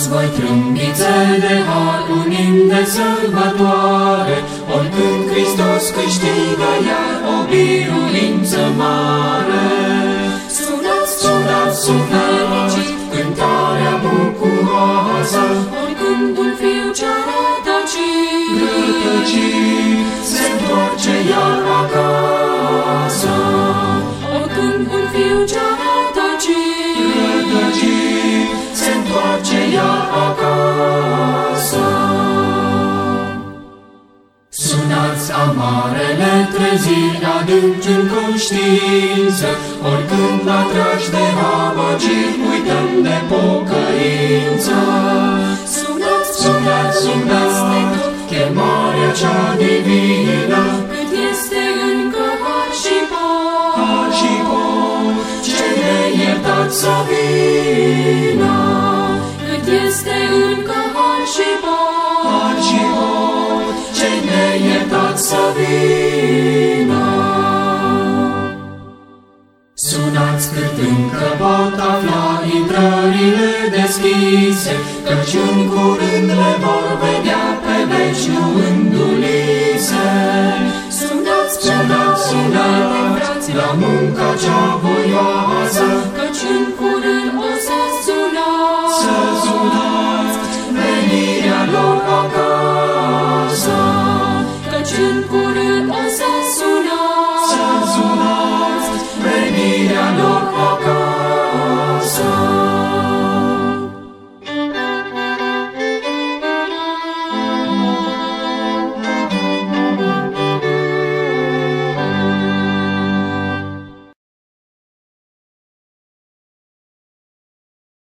Sunați voi trâmbițe de har, unim de sărbătoare, oricând Hristos câștigă iar o biruință mare. Sunați, sunați, fericit, cântarea bucuroasă, oricând un fiu ce-a rătăcit, se întoarce iar acasă. Oricând un fiu ce-a rătăcit, se întoarce iar acasă. Sunați amarele treziri adânci în conștiință, oricând atrași de amăgiri uităm de pocăință. Sunați, sunați, sunați de tot chemarea cea divină, cât este încă har și pot, ce neiertat să vină. Cât este încă har și pot, ce neiertat să vină. Sunați cât încă pot afla intrările deschise, căci în curând le vor vedea pe veci nu îndulise. Sunați, sunați, sunați, la munca cea voioasă, căci în curând